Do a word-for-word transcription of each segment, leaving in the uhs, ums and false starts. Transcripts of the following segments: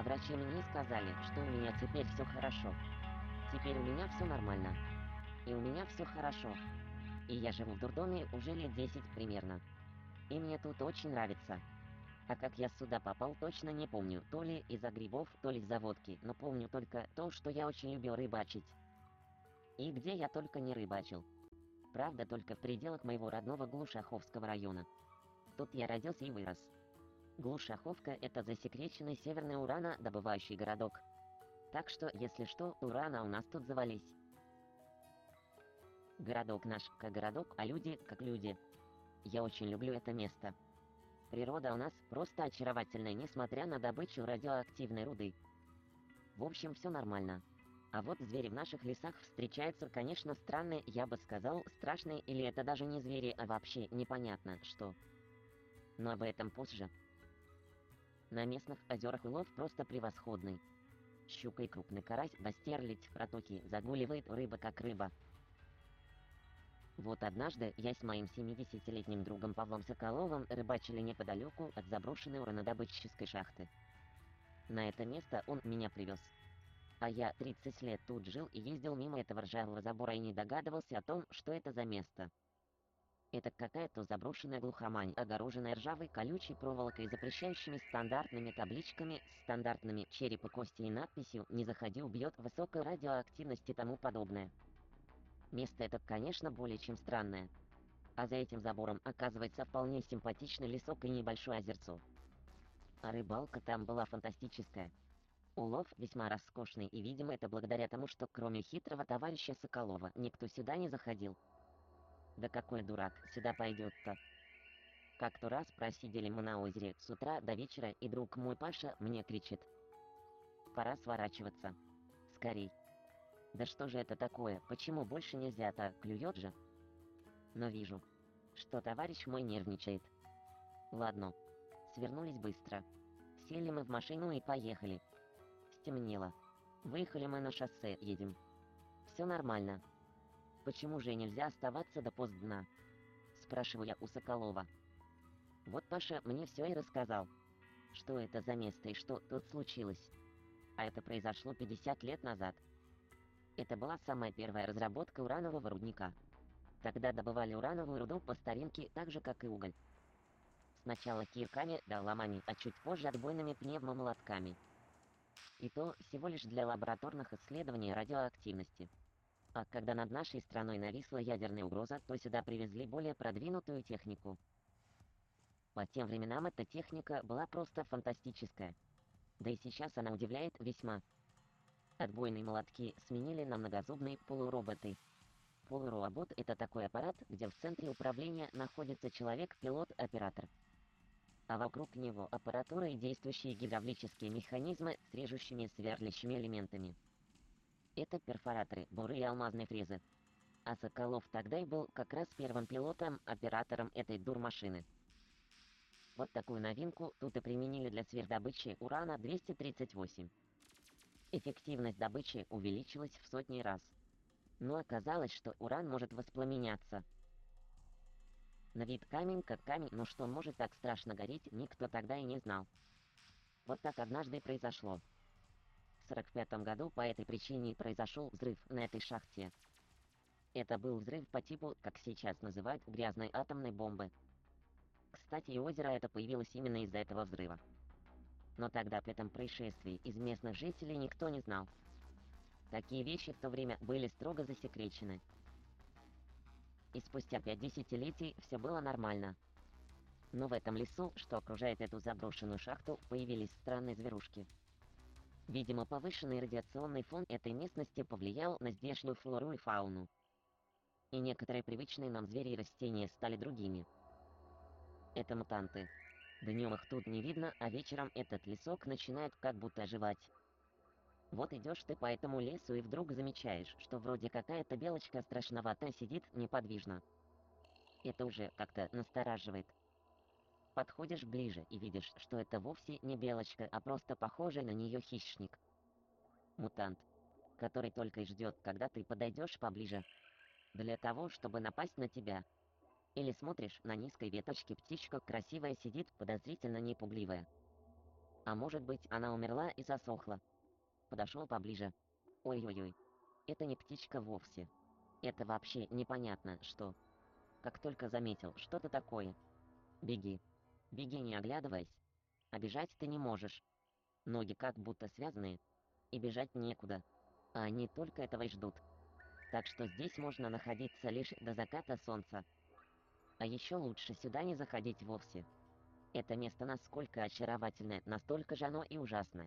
врачи мне сказали, что у меня теперь все хорошо. Теперь у меня все нормально. И у меня все хорошо. И я живу в дурдоме уже лет десять примерно. И мне тут очень нравится. А как я сюда попал, точно не помню, то ли из-за грибов, то ли из-за водки, но помню только то, что я очень любил рыбачить. И где я только не рыбачил. Правда, только в пределах моего родного Глушаховского района. Тут я родился и вырос. Глушаховка — это засекреченный северный уранодобывающий городок. Так что, если что, урана у нас тут завались. Городок наш как городок, а люди как люди. Я очень люблю это место. Природа у нас просто очаровательная, несмотря на добычу радиоактивной руды. В общем, все нормально. А вот звери в наших лесах встречаются, конечно, странные, я бы сказал, страшные, или это даже не звери, а вообще непонятно что. Но об этом позже. На местных озерах улов просто превосходный. Щука и крупный карась, да стерлядь в протоке, загуливает рыба как рыба. Вот однажды я с моим семидесятилетним другом Павлом Соколовым рыбачили неподалеку от заброшенной уранодобытческой шахты. На это место он меня привез. А я тридцать лет тут жил и ездил мимо этого ржавого забора и не догадывался о том, что это за место. Это какая-то заброшенная глухомань, огороженная ржавой колючей проволокой, запрещающими стандартными табличками с стандартными череп и кости и надписью «Не заходи, убьет», высокая радиоактивность и тому подобное. Место это, конечно, более чем странное. А за этим забором оказывается вполне симпатичный лесок и небольшое озерцо. А рыбалка там была фантастическая. Улов весьма роскошный, и, видимо, это благодаря тому, что кроме хитрого товарища Соколова никто сюда не заходил. Да какой дурак сюда пойдет-то? Как-то раз просидели мы на озере с утра до вечера, и друг мой Паша мне кричит: «Пора сворачиваться. Скорей». Да что же это такое, почему больше нельзя-то, клюет же? Но вижу, что товарищ мой нервничает. Ладно, свернулись быстро. Сели мы в машину и поехали. Стемнело. Выехали мы на шоссе, едем. Все нормально. Почему же нельзя оставаться до постдна? Спрашиваю я у Соколова. Вот Паша мне все и рассказал. Что это за место и что тут случилось. А это произошло пятьдесят лет назад. Это была самая первая разработка уранового рудника. Тогда добывали урановую руду по старинке, так же как и уголь. Сначала кирками да ломами, а чуть позже отбойными пневмомолотками. И то всего лишь для лабораторных исследований радиоактивности. А когда над нашей страной нависла ядерная угроза, то сюда привезли более продвинутую технику. По тем временам эта техника была просто фантастическая. Да и сейчас она удивляет весьма. Отбойные молотки сменили на многозубные полуроботы. Полуробот — это такой аппарат, где в центре управления находится человек-пилот-оператор. А вокруг него аппаратура и действующие гидравлические механизмы с режущими сверлящими элементами. Это перфораторы, буры и алмазные фрезы. А Соколов тогда и был как раз первым пилотом, оператором этой дурмашины. Вот такую новинку тут и применили для сверхдобычи урана двести тридцать восемь. Эффективность добычи увеличилась в сотни раз. Но оказалось, что уран может воспламеняться. На вид камень как камень, но что он может так страшно гореть, никто тогда и не знал. Вот так однажды и произошло. В сорок пятом году по этой причине и произошел взрыв на этой шахте. Это был взрыв по типу, как сейчас называют, грязной атомной бомбы. Кстати, и озеро это появилось именно из-за этого взрыва. Но тогда об этом происшествии из местных жителей никто не знал. Такие вещи в то время были строго засекречены. И спустя пять десятилетий все было нормально. Но в этом лесу, что окружает эту заброшенную шахту, появились странные зверушки. Видимо, повышенный радиационный фон этой местности повлиял на здешнюю флору и фауну. И некоторые привычные нам звери и растения стали другими. Это мутанты. Днем их тут не видно, а вечером этот лесок начинает как будто оживать. Вот идешь ты по этому лесу и вдруг замечаешь, что вроде какая-то белочка страшноватая сидит неподвижно. Это уже как-то настораживает. Подходишь ближе и видишь, что это вовсе не белочка, а просто похожий на нее хищник. Мутант, который только и ждет, когда ты подойдешь поближе, для того, чтобы напасть на тебя. Или смотришь, на низкой веточке птичка красивая сидит, подозрительно непугливая. А может быть, она умерла и засохла. Подошел поближе. Ой-ой-ой. Это не птичка вовсе. Это вообще непонятно, что. Как только заметил что-то такое. Беги. Беги, не оглядываясь. А бежать ты не можешь. Ноги как будто связаны. И бежать некуда. А они только этого и ждут. Так что здесь можно находиться лишь до заката солнца. А еще лучше сюда не заходить вовсе. Это место насколько очаровательное, настолько же оно и ужасное.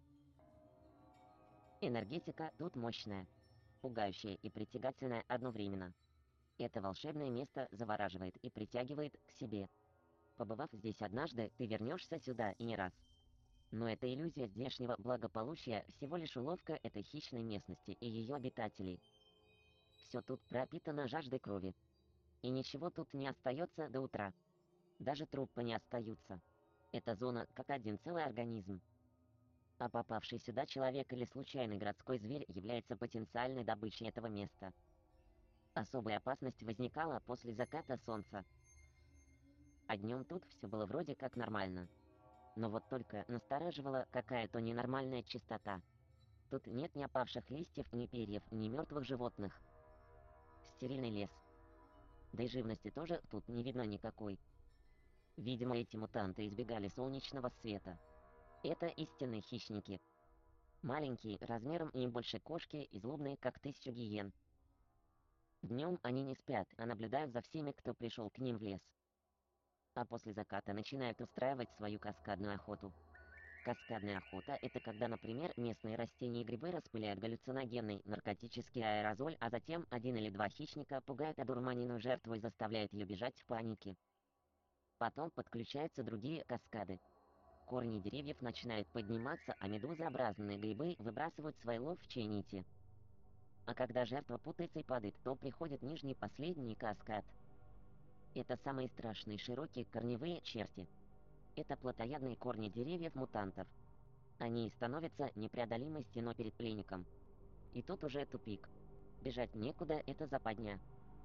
Энергетика тут мощная, пугающая и притягательная одновременно. Это волшебное место завораживает и притягивает к себе. Побывав здесь однажды, ты вернешься сюда и не раз. Но эта иллюзия здешнего благополучия всего лишь уловка этой хищной местности и ее обитателей. Все тут пропитано жаждой крови. И ничего тут не остается до утра. Даже трупы не остаются. Эта зона как один целый организм. А попавший сюда человек или случайный городской зверь является потенциальной добычей этого места. Особая опасность возникала после заката солнца. А днем тут все было вроде как нормально. Но вот только настораживала какая-то ненормальная чистота. Тут нет ни опавших листьев, ни перьев, ни мертвых животных. Стерильный лес. Да и живности тоже тут не видно никакой. Видимо, эти мутанты избегали солнечного света. Это истинные хищники. Маленькие, размером не больше кошки и злобные, как тысячу гиен. Днем они не спят, а наблюдают за всеми, кто пришел к ним в лес. А после заката начинают устраивать свою каскадную охоту. Каскадная охота – это когда, например, местные растения и грибы распыляют галлюциногенный наркотический аэрозоль, а затем один или два хищника пугают одурманенную жертву и заставляют ее бежать в панике. Потом подключаются другие каскады. Корни деревьев начинают подниматься, а медузообразные грибы выбрасывают свои ловчие нити. А когда жертва путается и падает, то приходит нижний последний каскад. Это самые страшные широкие корневые черти. Это плотоядные корни деревьев-мутантов. Они становятся непреодолимой стеной перед пленником. И тут уже тупик. Бежать некуда, это западня.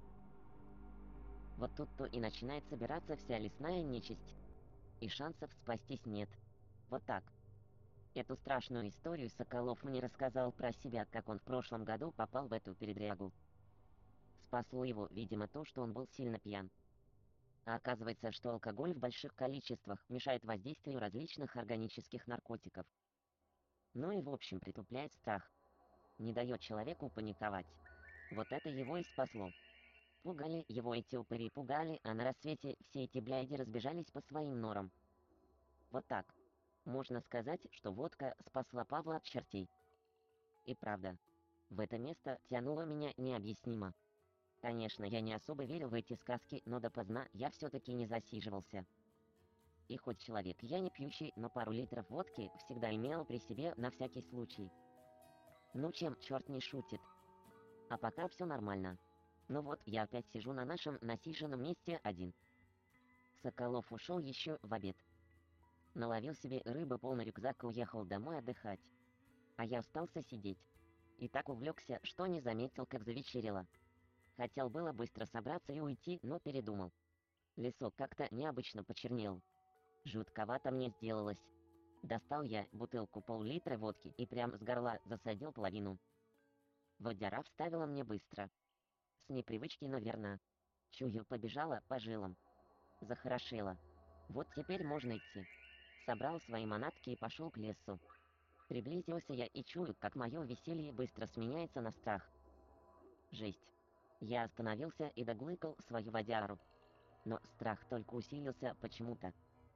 Вот тут-то и начинает собираться вся лесная нечисть. И шансов спастись нет. Вот так. Эту страшную историю Соколов мне рассказал про себя, как он в прошлом году попал в эту передрягу. Спасло его, видимо, то, что он был сильно пьян. А оказывается, что алкоголь в больших количествах мешает воздействию различных органических наркотиков. Ну и в общем притупляет страх. Не дает человеку паниковать. Вот это его и спасло. Пугали его эти упыри, пугали, а на рассвете все эти бляди разбежались по своим норам. Вот так. Можно сказать, что водка спасла Павла от чертей. И правда. В это место тянуло меня необъяснимо. Конечно, я не особо верил в эти сказки, но допоздна я все-таки не засиживался. И хоть человек я не пьющий, но пару литров водки всегда имел при себе на всякий случай. Ну чем черт не шутит. А пока все нормально. Ну вот, я опять сижу на нашем насиженном месте один. Соколов ушел еще в обед. Наловил себе рыбы полный рюкзак и уехал домой отдыхать. А я остался сидеть. И так увлекся, что не заметил, как завечерело. Хотел было быстро собраться и уйти, но передумал. Лесок как-то необычно почернел. Жутковато мне сделалось. Достал я бутылку пол-литра водки и прям с горла засадил половину. Водяра вставила мне быстро. С непривычки, наверное. Чую, побежала по жилам. Захорошело. Вот теперь можно идти. Собрал свои манатки и пошел к лесу. Приблизился я и чую, как мое веселье быстро сменяется на страх. Жесть. Я остановился и доглыкал свою водяру. Но страх только усилился почему-то.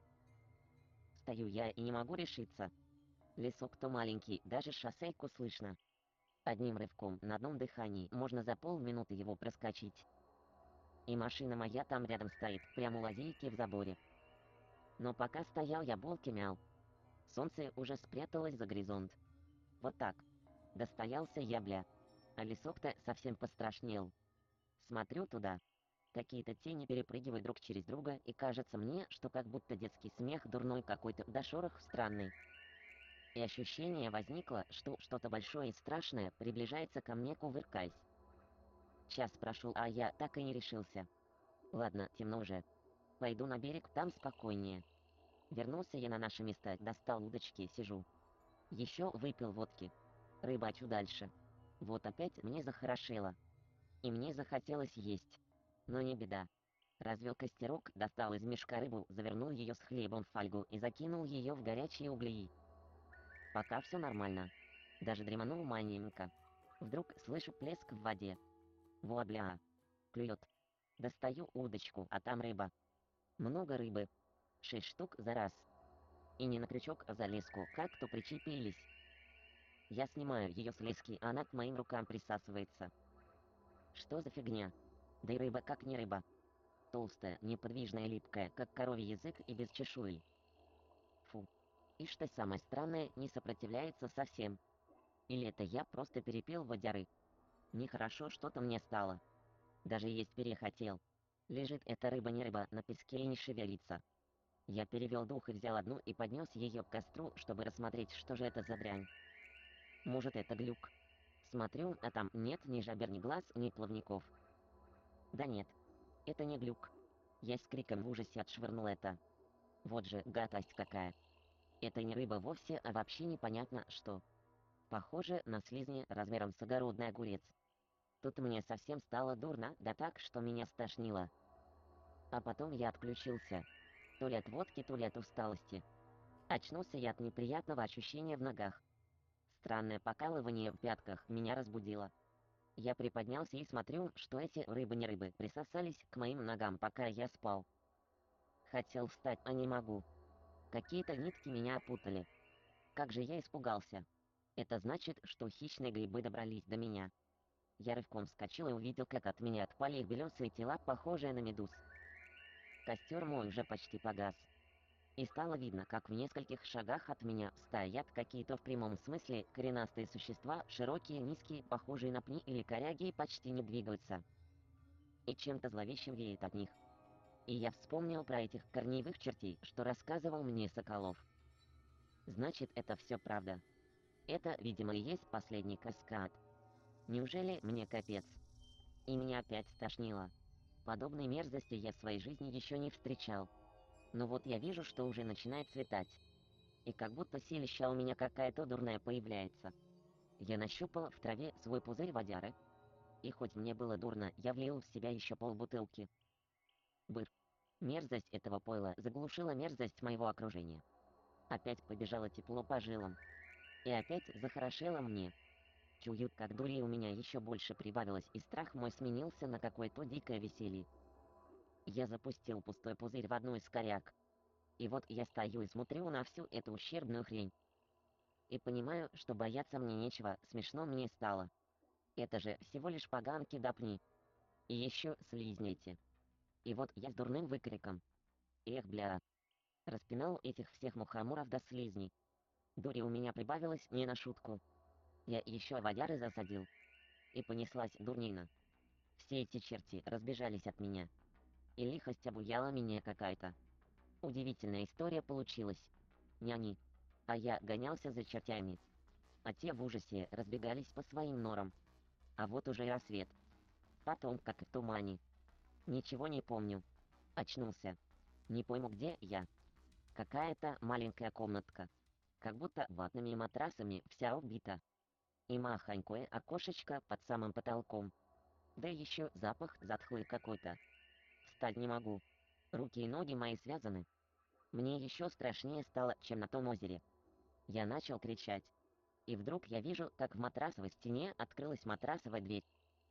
Стою я и не могу решиться. Лесок-то маленький, даже шоссейку слышно. Одним рывком на одном дыхании можно за полминуты его проскочить. И машина моя там рядом стоит, прямо у лазейки в заборе. Но пока стоял я булки мял. Солнце уже спряталось за горизонт. Вот так. Достоялся я, бля. А лесок-то совсем пострашнел. Смотрю туда. Какие-то тени перепрыгивают друг через друга, и кажется мне, что как будто детский смех дурной какой-то, да шорох странный. И ощущение возникло, что что-то большое и страшное приближается ко мне, кувыркаясь. Час прошел, а я так и не решился. Ладно, темно уже. Пойду на берег, там спокойнее. Вернулся я на наше место, достал удочки, сижу. Еще выпил водки. Рыбачу дальше. Вот опять мне захорошело. И мне захотелось есть. Но не беда. Развел костерок, достал из мешка рыбу, завернул ее с хлебом в фольгу и закинул ее в горячие угли. Пока все нормально. Даже дреманул маленько. Вдруг слышу плеск в воде. Во бля. Клюет. Достаю удочку, а там рыба. Много рыбы. Шесть штук за раз. И не на крючок, а за леску, как-то причепились. Я снимаю ее с лески, а она к моим рукам присасывается. Что за фигня? Да и рыба как не рыба. Толстая, неподвижная, липкая, как коровий язык и без чешуи. Фу. И что самое странное, не сопротивляется совсем. Или это я просто перепил водяры? Нехорошо что-то мне стало. Даже есть перехотел. Лежит эта рыба не рыба на песке и не шевелится. Я перевел дух и взял одну и поднес ее к костру, чтобы рассмотреть, что же это за дрянь. Может, это глюк. Смотрю, а там нет ни жабер, ни глаз, ни плавников. Да нет, это не глюк. Я с криком в ужасе отшвырнул это. Вот же гадость какая. Это не рыба вовсе, а вообще непонятно что. Похоже на слизни размером с огородный огурец. Тут мне совсем стало дурно, да так, что меня стошнило. А потом я отключился. То ли от водки, то ли от усталости. Очнулся я от неприятного ощущения в ногах. Странное покалывание в пятках меня разбудило. Я приподнялся и смотрю, что эти рыбы не рыбы присосались к моим ногам, пока я спал. Хотел встать, а не могу. Какие-то нитки меня опутали. Как же я испугался. Это значит, что хищные грибы добрались до меня. Я рывком вскочил и увидел, как от меня отпали их белесые тела, похожие на медуз. Костер мой уже почти погас. И стало видно, как в нескольких шагах от меня стоят какие-то в прямом смысле коренастые существа, широкие, низкие, похожие на пни или коряги и почти не двигаются. И чем-то зловещим веет от них. И я вспомнил про этих корневых чертей, что рассказывал мне Соколов. Значит, это все правда. Это, видимо, и есть последний каскад. Неужели мне капец? И меня опять стошнило. Подобной мерзости я в своей жизни еще не встречал. Но вот я вижу, что уже начинает светать. И как будто силища у меня какая-то дурная появляется. Я нащупал в траве свой пузырь водяры. И хоть мне было дурно, я влил в себя еще полбутылки. Быр. Мерзость этого пойла заглушила мерзость моего окружения. Опять побежало тепло по жилам. И опять захорошело мне. Чую, как дури у меня еще больше прибавилось, и страх мой сменился на какое-то дикое веселье. Я запустил пустой пузырь в одну из коряк. И вот я стою и смотрю на всю эту ущербную хрень. И понимаю, что бояться мне нечего, смешно мне стало. Это же всего лишь поганки да пни. И еще слизни эти. И вот я с дурным выкриком. Эх, бля. Распинал этих всех мухоморов до слизней. Дури у меня прибавилось не на шутку. Я еще водяры засадил. И понеслась дурнина. Все эти черти разбежались от меня. И лихость обуяла меня какая-то. Удивительная история получилась. Не они. А я гонялся за чертями. А те в ужасе разбегались по своим норам. А вот уже и рассвет. Потом, как в тумане. Ничего не помню. Очнулся. Не пойму, где я. Какая-то маленькая комнатка. Как будто ватными матрасами вся убита. И махонькое окошечко под самым потолком. Да еще запах затхлый какой-то. Встать не могу. Руки и ноги мои связаны. Мне еще страшнее стало, чем на том озере. Я начал кричать. И вдруг я вижу, как в матрасовой стене открылась матрасовая дверь.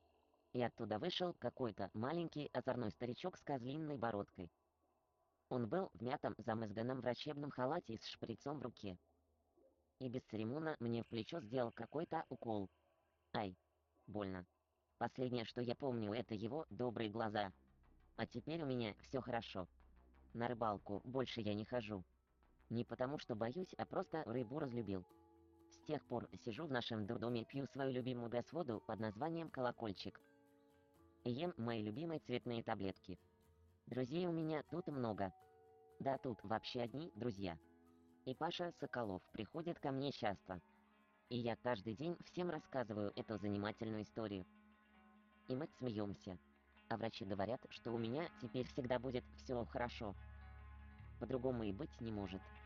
И оттуда вышел какой-то маленький озорной старичок с козлиной бородкой. Он был в мятом замызганном врачебном халате и с шприцом в руке. И бесцеремонно мне в плечо сделал какой-то укол. Ай, больно. Последнее, что я помню, это его добрые глаза. А теперь у меня все хорошо. На рыбалку больше я не хожу. Не потому что боюсь, а просто рыбу разлюбил. С тех пор сижу в нашем дурдоме, пью свою любимую газводу под названием «Колокольчик». И ем мои любимые цветные таблетки. Друзей у меня тут много. Да тут вообще одни друзья. И Паша Соколов приходит ко мне часто. И я каждый день всем рассказываю эту занимательную историю. И мы смеемся. А врачи говорят, что у меня теперь всегда будет все хорошо. По-другому и быть не может.